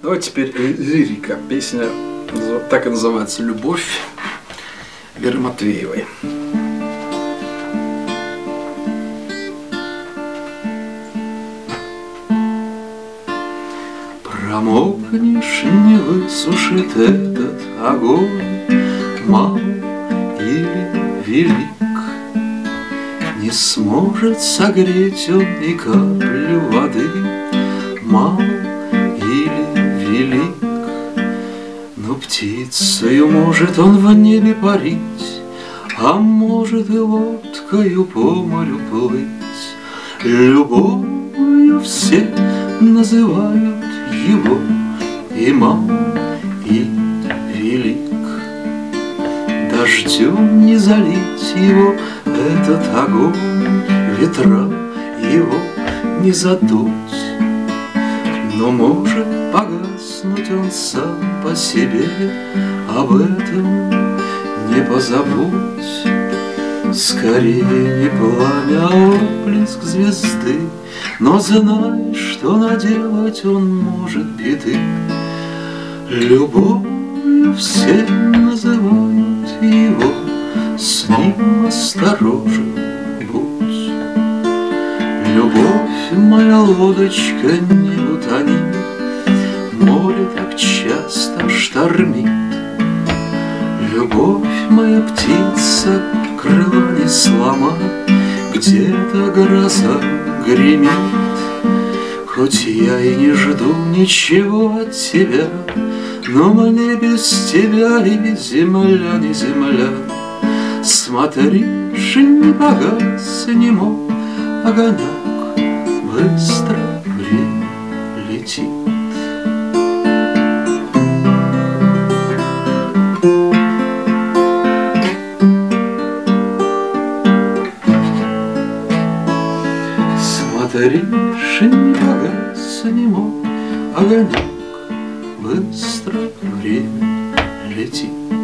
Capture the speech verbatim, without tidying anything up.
Давайте теперь лирика. Песня так и называется «Любовь» Веры Матвеевой. Промокнешь, не высушит этот огонь, мал или велик, не сможет согреть он и каплю воды, мал или велик. Но птицею может он в небе парить, а может и лодкою по морю плыть. Любовью все называют его, и мал, и велик. Дождем не залить его этот огонь, ветра его не задуть, но может погаснуть он сам по себе, об этом не позабудь. Скорее не пламя, а отблеск звезды, но знай, что наделать он может беды. Любовью все называют его, с ним осторожен будь. Любовь моя лодочка, не утони, море так часто штормит. Любовь моя птица, крыла не сломай, где-то гроза гремит. Хоть я и не жду ничего от тебя, но мне без тебя и земля не земля. Смотришь, не погас, не мог огонек, быстро время летит. Смотришь, не погас, не мог огонек, быстро время летит.